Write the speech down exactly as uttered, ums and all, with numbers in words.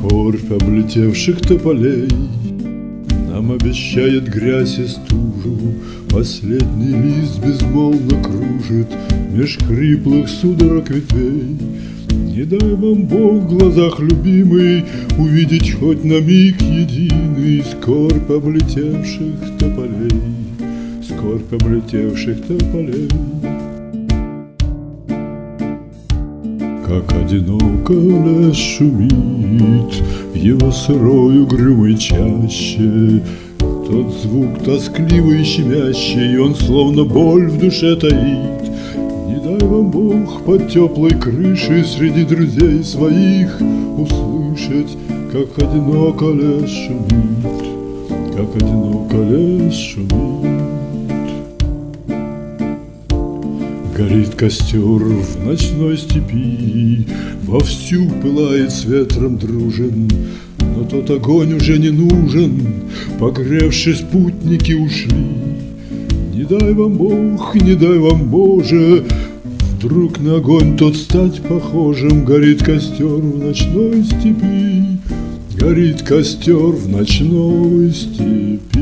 Скорбь облетевших тополей нам обещает грязь и стужу. Последний лист безмолвно кружит меж хриплых судорог ветвей. Не дай вам Бог в глазах любимый увидеть хоть на миг единый скорбь облетевших тополей, скорбь облетевших тополей. Как одиноко лес шумит в его сырой угрюмой чаще, тот звук тоскливый и щемящий, он словно боль в душе таит. Не дай вам Бог под теплой крышей среди друзей своих услышать, как одиноко лес шумит, как одиноко лес шумит. Горит костер в ночной степи, вовсю пылает с ветром дружен, но тот огонь уже не нужен, погревшись спутники ушли. Не дай вам Бог, не дай вам Боже, вдруг на огонь тот стать похожим. Горит костер в ночной степи, горит костер в ночной степи.